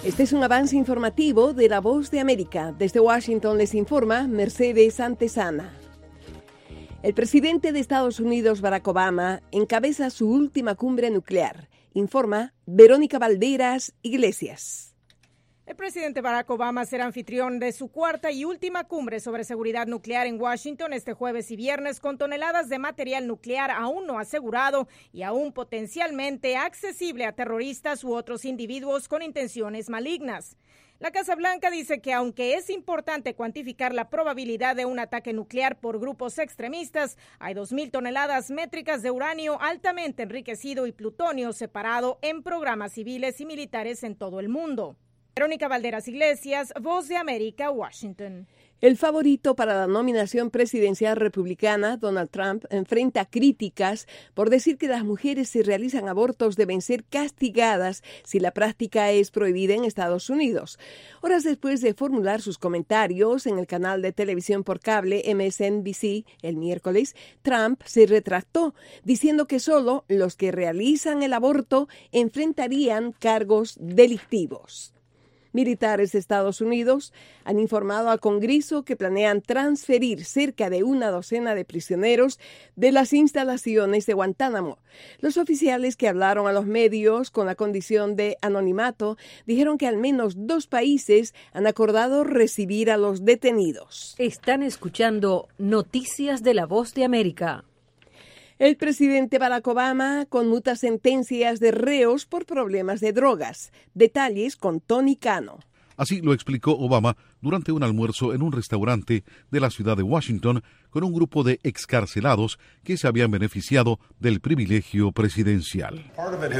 Este es un avance informativo de La Voz de América. Desde Washington les informa Mercedes Antesana. El presidente de Estados Unidos, Barack Obama, encabeza su última cumbre nuclear. Informa Verónica Valderas Iglesias. El presidente Barack Obama será anfitrión de su cuarta y última cumbre sobre seguridad nuclear en Washington este jueves y viernes, con toneladas de material nuclear aún no asegurado y aún potencialmente accesible a terroristas u otros individuos con intenciones malignas. La Casa Blanca dice que aunque es importante cuantificar la probabilidad de un ataque nuclear por grupos extremistas, hay 2.000 toneladas métricas de uranio altamente enriquecido y plutonio separado en programas civiles y militares en todo el mundo. Verónica Valderas Iglesias, Voz de América, Washington. El favorito para la nominación presidencial republicana, Donald Trump, enfrenta críticas por decir que las mujeres si realizan abortos deben ser castigadas si la práctica es prohibida en Estados Unidos. Horas después de formular sus comentarios en el canal de televisión por cable MSNBC el miércoles, Trump se retractó, diciendo que solo los que realizan el aborto enfrentarían cargos delictivos. Militares de Estados Unidos han informado al Congreso que planean transferir cerca de una docena de prisioneros de las instalaciones de Guantánamo. Los oficiales que hablaron a los medios con la condición de anonimato dijeron que al menos 2 países han acordado recibir a los detenidos. Están escuchando Noticias de La Voz de América. El presidente Barack Obama conmuta sentencias de reos por problemas de drogas. Detalles con Tony Cano. Así lo explicó Obama durante un almuerzo en un restaurante de la ciudad de Washington con un grupo de excarcelados que se habían beneficiado del privilegio presidencial.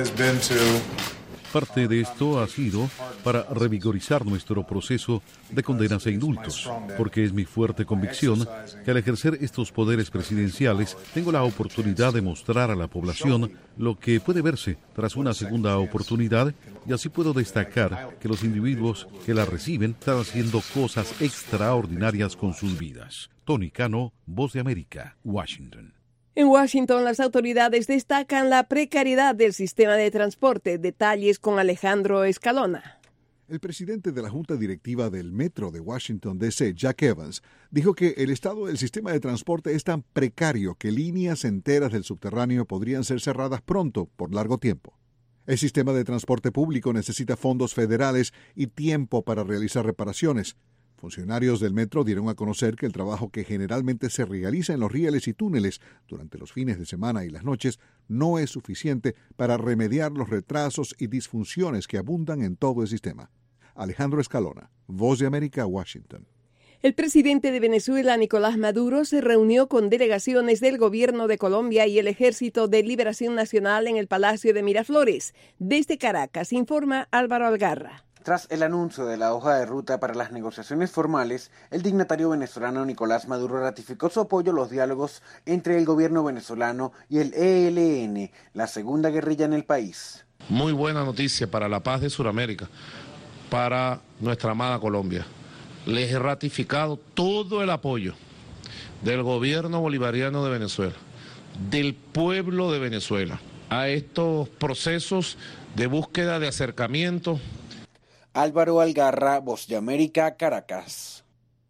Parte de esto ha sido para revigorizar nuestro proceso de condenas e indultos, porque es mi fuerte convicción que al ejercer estos poderes presidenciales tengo la oportunidad de mostrar a la población lo que puede verse tras una segunda oportunidad, y así puedo destacar que los individuos que la reciben están haciendo cosas extraordinarias con sus vidas. Tony Cano, Voz de América, Washington. En Washington, las autoridades destacan la precariedad del sistema de transporte. Detalles con Alejandro Escalona. El presidente de la Junta Directiva del Metro de Washington, D.C., Jack Evans, dijo que el estado del sistema de transporte es tan precario que líneas enteras del subterráneo podrían ser cerradas pronto por largo tiempo. El sistema de transporte público necesita fondos federales y tiempo para realizar reparaciones. Funcionarios del metro dieron a conocer que el trabajo que generalmente se realiza en los rieles y túneles durante los fines de semana y las noches no es suficiente para remediar los retrasos y disfunciones que abundan en todo el sistema. Alejandro Escalona, Voz de América, Washington. El presidente de Venezuela, Nicolás Maduro, se reunió con delegaciones del gobierno de Colombia y el Ejército de Liberación Nacional en el Palacio de Miraflores. Desde Caracas, informa Álvaro Algarra. Tras el anuncio de la hoja de ruta para las negociaciones formales, el dignatario venezolano Nicolás Maduro ratificó su apoyo a los diálogos entre el gobierno venezolano y el ELN, la segunda guerrilla en el país. Muy buena noticia para la paz de Sudamérica, para nuestra amada Colombia. Les he ratificado todo el apoyo del gobierno bolivariano de Venezuela, del pueblo de Venezuela, a estos procesos de búsqueda de acercamiento. Álvaro Algarra, Voz de América, Caracas.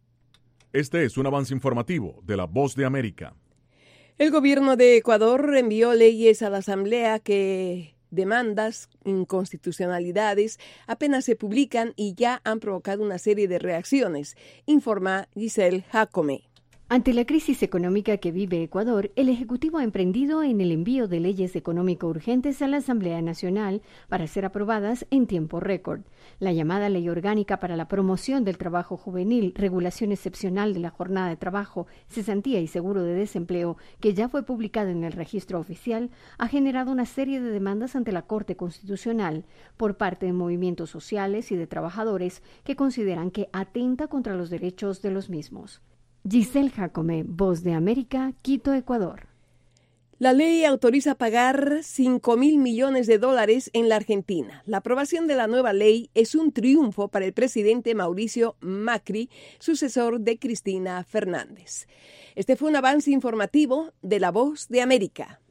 Este es un avance informativo de La Voz de América. El gobierno de Ecuador envió leyes a la Asamblea que demandas, inconstitucionalidades, apenas se publican y ya han provocado una serie de reacciones, informa Giselle Jacome. Ante la crisis económica que vive Ecuador, el Ejecutivo ha emprendido en el envío de leyes económico urgentes a la Asamblea Nacional para ser aprobadas en tiempo récord. La llamada Ley Orgánica para la Promoción del Trabajo Juvenil, regulación excepcional de la jornada de trabajo, cesantía y seguro de desempleo, que ya fue publicada en el registro oficial, ha generado una serie de demandas ante la Corte Constitucional por parte de movimientos sociales y de trabajadores que consideran que atenta contra los derechos de los mismos. Giselle Jacome, Voz de América, Quito, Ecuador. La ley autoriza pagar $5.000 millones en la Argentina. La aprobación de la nueva ley es un triunfo para el presidente Mauricio Macri, sucesor de Cristina Fernández. Este fue un avance informativo de La Voz de América.